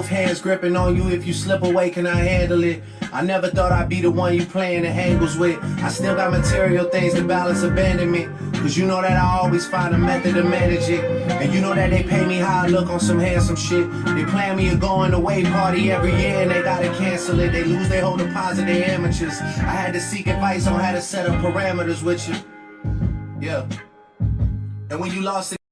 both hands gripping on you. If you slip away, can I handle it? I never thought I'd be the one you playing the angles with. I still got material things to balance abandonment. Cause you know that I always find a method to manage it. And you know that they pay me how I look on some handsome shit. They plan me a going away party every year and they gotta cancel it. They lose their whole deposit, they amateurs. I had to seek advice on how to set up parameters with you. Yeah. And when you lost it,